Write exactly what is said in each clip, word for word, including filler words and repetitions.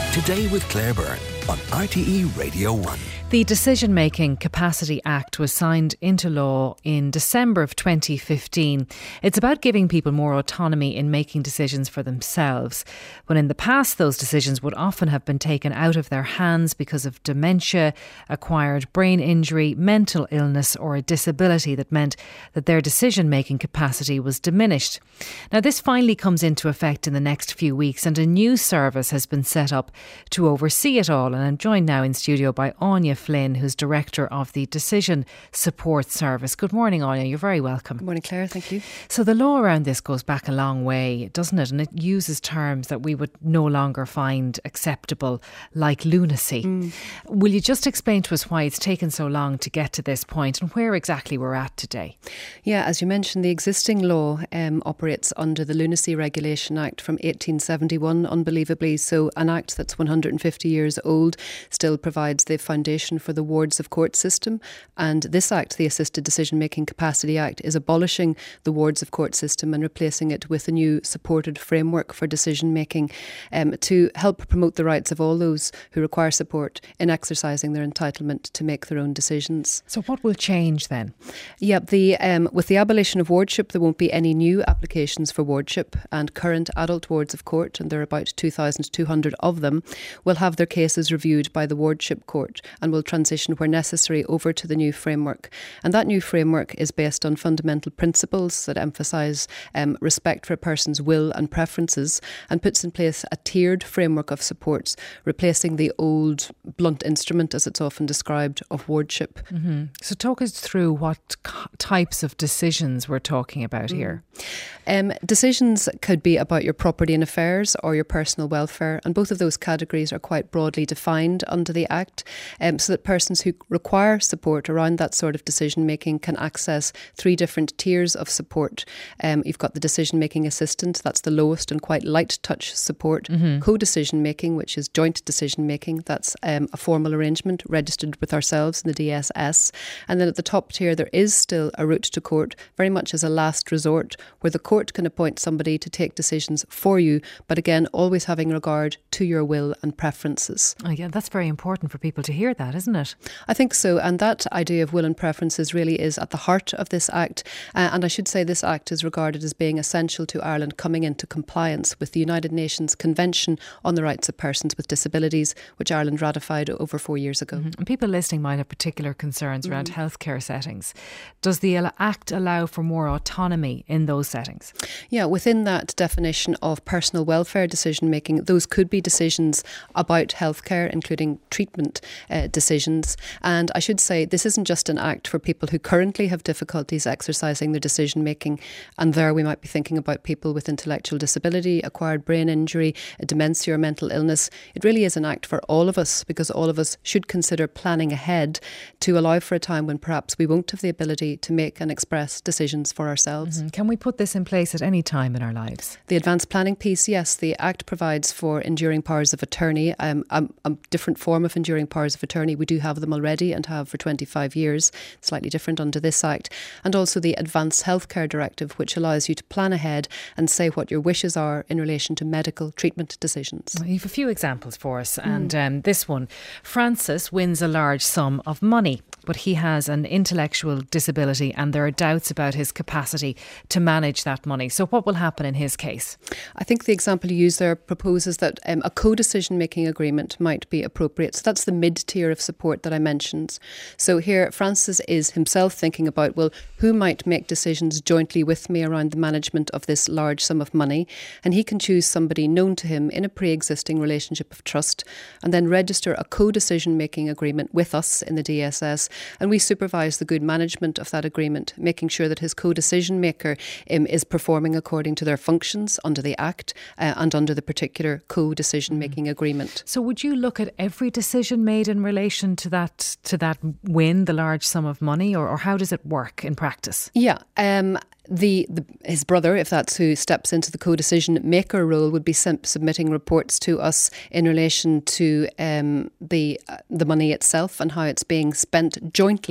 Today with Claire Byrne on R T E Radio one. The Decision Making Capacity Act was signed into law in December of twenty fifteen. It's about giving people more autonomy in making decisions for themselves, when in the past those decisions would often have been taken out of their hands because of dementia, acquired brain injury, mental illness or a disability that meant that their decision making capacity was diminished. Now this finally comes into effect in the next few weeks, and a new service has been set up to oversee it all. And I'm joined now in studio by Anya Flynn, who's Director of the Decision Support Service. Good morning, Anya. You're very welcome. Good morning, Claire. Thank you. So the law around this goes back a long way, doesn't it? And it uses terms that we would no longer find acceptable, like lunacy. Mm. Will you just explain to us why it's taken so long to get to this point and where exactly we're at today? Yeah, as you mentioned, the existing law um, operates under the Lunacy Regulation Act from eighteen seventy-one, unbelievably. So an act that's one hundred fifty years old still provides the foundation for the wards of court system, and this act, the Assisted Decision Making Capacity Act, is abolishing the wards of court system and replacing it with a new supported framework for decision making um, to help promote the rights of all those who require support in exercising their entitlement to make their own decisions. So what will change then? Yeah, the um, with the abolition of wardship, there won't be any new applications for wardship, and current adult wards of court, and there are about two thousand two hundred of them, will have their cases reviewed by the wardship court and will transition where necessary over to the new framework. And that new framework is based on fundamental principles that emphasise um, respect for a person's will and preferences, and puts in place a tiered framework of supports, replacing the old blunt instrument, as it's often described, of wardship. Mm-hmm. So talk us through what types of decisions we're talking about mm. here. Um, decisions could be about your property and affairs or your personal welfare, and both of those categories are quite broadly defined under the Act, um, so that persons who require support around that sort of decision making can access three different tiers of support. Um, you've got the decision making assistant, that's the lowest and quite light touch support. Mm-hmm. Co-decision making, which is joint decision making, that's um, a formal arrangement registered with ourselves in the D S S. And then at the top tier there is still a route to court, very much as a last resort, where the court can appoint somebody to take decisions for you, but again always having regard to your will and preferences. Oh yeah, that's very important for people to hear that, isn't it? I think so, and that idea of will and preferences really is at the heart of this Act, uh, and I should say this Act is regarded as being essential to Ireland coming into compliance with the United Nations Convention on the Rights of Persons with Disabilities, which Ireland ratified over four years ago. Mm-hmm. And people listening might have particular concerns mm-hmm. around healthcare settings. Does the Act allow for more autonomy in those settings? Yeah, within that definition of personal welfare decision making, those could be decisions about healthcare, including treatment uh, decisions. And I should say this isn't just an act for people who currently have difficulties exercising their decision making, and there we might be thinking about people with intellectual disability, acquired brain injury, dementia or mental illness. It really is an act for all of us, because all of us should consider planning ahead to allow for a time when perhaps we won't have the ability to make and express decisions for ourselves. Mm-hmm. Can we put this in place at any time in our lives? The advanced planning piece, yes. The Act provides for enduring powers of attorney, um, a, a different form of enduring powers of attorney. We do have them already and have for twenty-five years, slightly different under this Act. And also the Advanced Healthcare Directive, which allows you to plan ahead and say what your wishes are in relation to medical treatment decisions. Well, you have a few examples for us, mm. and um, this one. Francis wins a large sum of money, but he has an intellectual disability and there are doubts about his capacity to manage that money. So what will happen in his case? I think the example you use there proposes that um, a co-decision making agreement might be appropriate. So that's the mid-tier of support that I mentioned. So here Francis is himself thinking about, well, who might make decisions jointly with me around the management of this large sum of money? And he can choose somebody known to him in a pre-existing relationship of trust and then register a co-decision making agreement with us in the D S S, and we supervise the good management of that agreement, making sure that his co-decision maker um, is performing according to their functions under the Act uh, and under the particular co-decision making mm. agreement. So would you look at every decision made in relation to that to that win, the large sum of money, or, or how does it work in practice? Yeah, um, The, the his brother, if that's who steps into the co-decision maker role, would be sim- submitting reports to us in relation to um, the uh, the money itself and how it's being spent jointly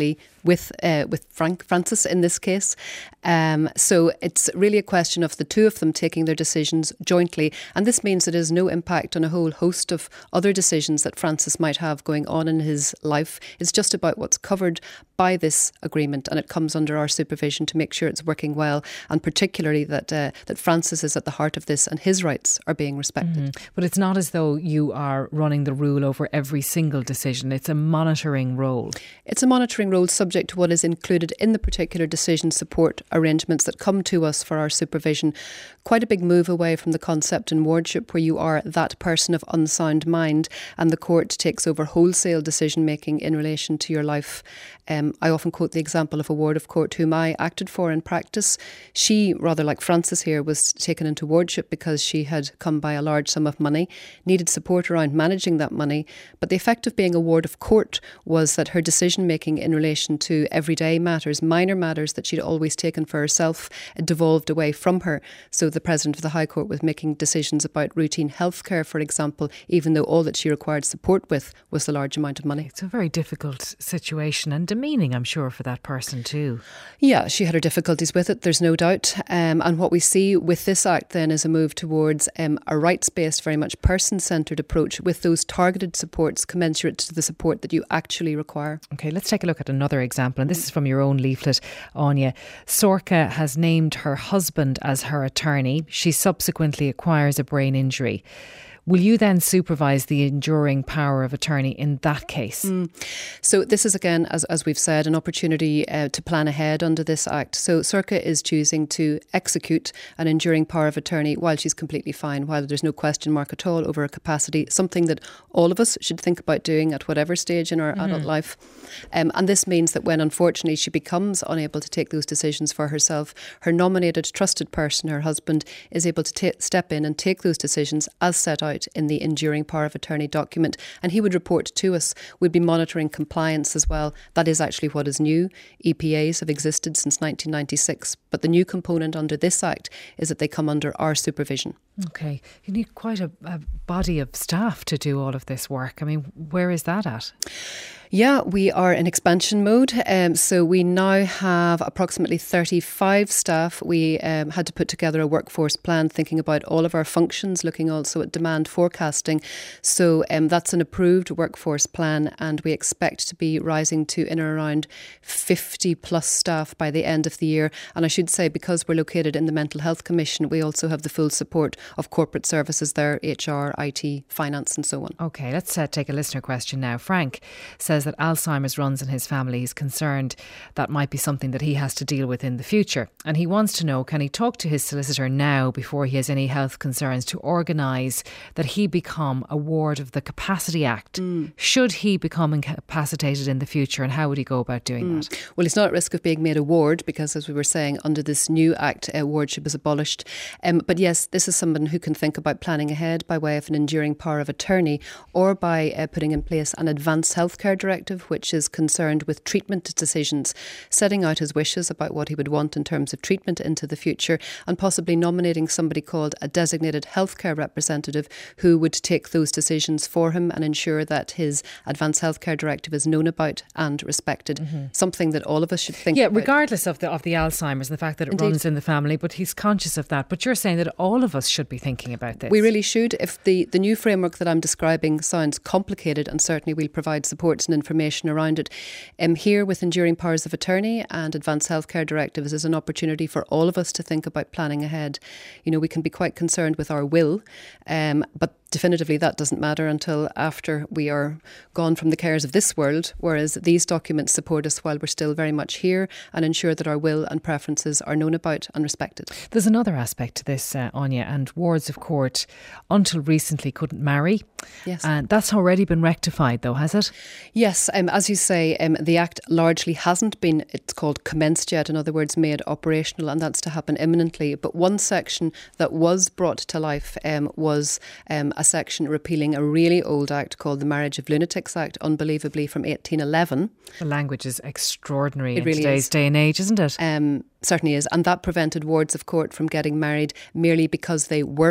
with uh, with Frank Francis in this case. Um, so it's really a question of the two of them taking their decisions jointly, and this means it has no impact on a whole host of other decisions that Francis might have going on in his life. It's just about what's covered by this agreement, and it comes under our supervision to make sure it's working well, and particularly that uh, that Francis is at the heart of this and his rights are being respected. Mm-hmm. But it's not as though you are running the rule over every single decision. It's a monitoring role. It's a monitoring role subject to what is included in the particular decision support arrangements that come to us for our supervision. Quite a big move away from the concept in wardship where you are that person of unsound mind and the court takes over wholesale decision making in relation to your life. Um, I often quote the example of a ward of court whom I acted for in practice. She, rather like Francis here, was taken into wardship because she had come by a large sum of money, needed support around managing that money. But the effect of being a ward of court was that her decision making in relation to everyday matters, minor matters that she'd always taken for herself, devolved away from her. So the President of the High Court was making decisions about routine health care, for example, even though all that she required support with was the large amount of money. It's a very difficult situation and demeaning, I'm sure, for that person too. Yeah, she had her difficulties with it, there's no doubt. Um, and what we see with this Act then is a move towards um, a rights-based, very much person-centred approach with those targeted supports commensurate to the support that you actually require. OK, let's take a look at another example. And this is from your own leaflet, Anya. Sorcha has named her husband as her attorney. She subsequently acquires a brain injury. Will you then supervise the enduring power of attorney in that case? Mm. So this is again, as, as we've said, an opportunity uh, to plan ahead under this Act. So Sorcha is choosing to execute an enduring power of attorney while she's completely fine, while there's no question mark at all over her capacity, something that all of us should think about doing at whatever stage in our mm-hmm. adult life. Um, and this means that when unfortunately she becomes unable to take those decisions for herself, her nominated trusted person, her husband, is able to t- step in and take those decisions as set out in the enduring power of attorney document, and he would report to us. We'd be monitoring compliance as well. That is actually what is new. E P As have existed since nineteen ninety-six, but the new component under this Act is that they come under our supervision. OK. You need quite a, a body of staff to do all of this work. I mean, where is that at? Yeah, we are in expansion mode. Um, so we now have approximately thirty-five staff. We um, had to put together a workforce plan thinking about all of our functions, looking also at demand forecasting. So um, that's an approved workforce plan, and we expect to be rising to in or around fifty plus staff by the end of the year. And I should say, because we're located in the Mental Health Commission, we also have the full support of corporate services there, H R, I T, finance and so on. OK, let's uh, take a listener question now. Frank says that Alzheimer's runs in his family. He's concerned that might be something that he has to deal with in the future. And he wants to know, can he talk to his solicitor now before he has any health concerns to organise that he become a ward of the Capacity Act? Mm. Should he become incapacitated in the future, and how would he go about doing mm. that? Well, he's not at risk of being made a ward because, as we were saying, under this new Act, uh, wardship is abolished. Um, but yes, this is someone who can think about planning ahead by way of an enduring power of attorney, or by uh, putting in place an advanced healthcare directive, which is concerned with treatment decisions, setting out his wishes about what he would want in terms of treatment into the future, and possibly nominating somebody called a designated healthcare representative who would take those decisions for him and ensure that his advanced healthcare directive is known about and respected. Mm-hmm. Something that all of us should think yeah, about. Yeah, regardless of the of the Alzheimer's and the fact that it Indeed. runs in the family, but he's conscious of that. But you're saying that all of us should be thinking about this. We really should. If the, the new framework that I'm describing sounds complicated, and certainly we'll provide supports and information around it, um, here with enduring powers of attorney and advanced healthcare directives is an opportunity for all of us to think about planning ahead. You know, we can be quite concerned with our will, um, but definitively that doesn't matter until after we are gone from the cares of this world, whereas these documents support us while we're still very much here and ensure that our will and preferences are known about and respected. There's another aspect to this, uh, Anya, and wards of court until recently couldn't marry. Yes. And that's already been rectified though, has it? Yes, um, as you say, um, the Act largely hasn't been, it's called commenced yet, in other words, made operational, and that's to happen imminently. But one section that was brought to life um, was um, a section repealing a really old Act called the Marriage of Lunatics Act, unbelievably from eighteen eleven. The language is extraordinary it in really today's is. day and age, isn't it? Um, certainly is. And that prevented wards of court from getting married merely because they were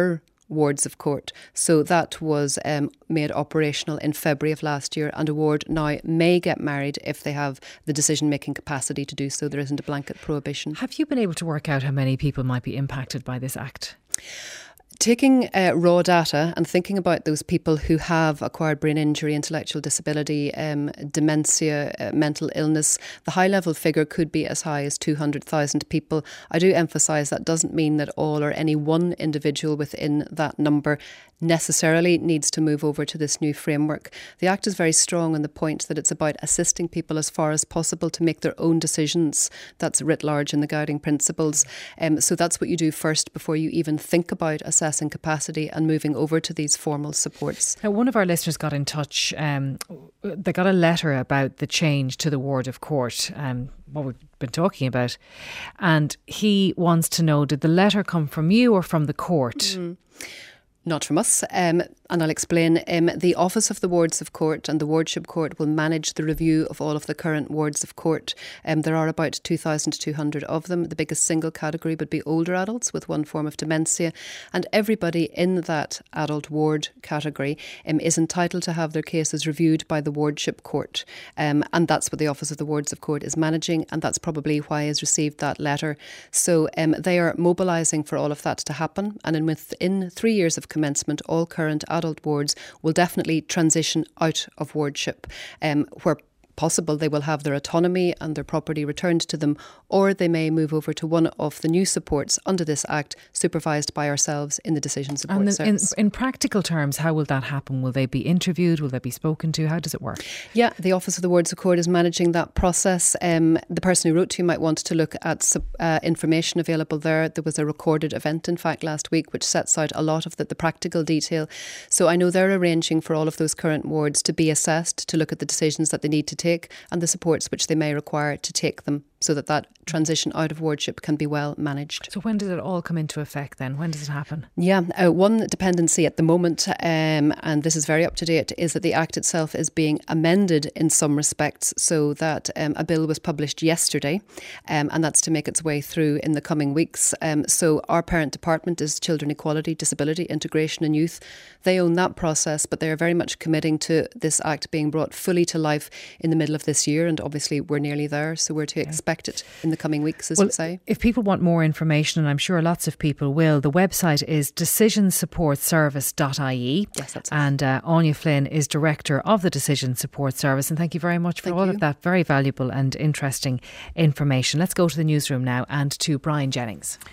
wards of court. So that was um, made operational in February of last year, and a ward now may get married if they have the decision-making capacity to do so. There isn't a blanket prohibition. Have you been able to work out how many people might be impacted by this act? Taking uh, raw data and thinking about those people who have acquired brain injury, intellectual disability, um, dementia, uh, mental illness, the high level figure could be as high as two hundred thousand people. I do emphasise that doesn't mean that all or any one individual within that number necessarily needs to move over to this new framework. The Act is very strong on the point that it's about assisting people as far as possible to make their own decisions. That's writ large in the guiding principles. Um, so that's what you do first before you even think about assessing capacity and moving over to these formal supports. Now, one of our listeners got in touch. Um, they got a letter about the change to the ward of court, um, what we've been talking about. And he wants to know, did the letter come from you or from the court? Mm. Not from us, um, and I'll explain. Um, the Office of the Wards of Court and the Wardship Court will manage the review of all of the current wards of court. Um, there are about two thousand two hundred of them. The biggest single category would be older adults with one form of dementia, and everybody in that adult ward category um, is entitled to have their cases reviewed by the Wardship Court, um, and that's what the Office of the Wards of Court is managing, and that's probably why he's received that letter. So um, they are mobilising for all of that to happen, and in within three years of commencement, all current adult wards will definitely transition out of wardship, um, where possible they will have their autonomy and their property returned to them, or they may move over to one of the new supports under this Act, supervised by ourselves in the decision support and the, service. In, in practical terms, how will that happen? Will they be interviewed? Will they be spoken to? How does it work? Yeah, the Office of the Wards of Court is managing that process. Um, the person who wrote to you might want to look at uh, information available there. There was a recorded event, in fact, last week, which sets out a lot of the, the practical detail. So I know they're arranging for all of those current wards to be assessed, to look at the decisions that they need to take and the supports which they may require to take them, so that that transition out of wardship can be well managed. So when does it all come into effect then? When does it happen? Yeah, uh, one dependency at the moment, um, and this is very up to date, is that the Act itself is being amended in some respects, so that um, a bill was published yesterday, um, and that's to make its way through in the coming weeks. Um, so our parent department is Children Equality, Disability, Integration and Youth. They own that process, but they are very much committing to this Act being brought fully to life in the middle of this year, and obviously we're nearly there, so we're to expect Expect it in the coming weeks, as well, you say. If people want more information, and I'm sure lots of people will, the website is decision support service dot I E. Yes, that's it. And uh, Anya Flynn is Director of the Decision Support Service. And thank you very much for thank all you. of that very valuable and interesting information. Let's go to the newsroom now and to Brian Jennings.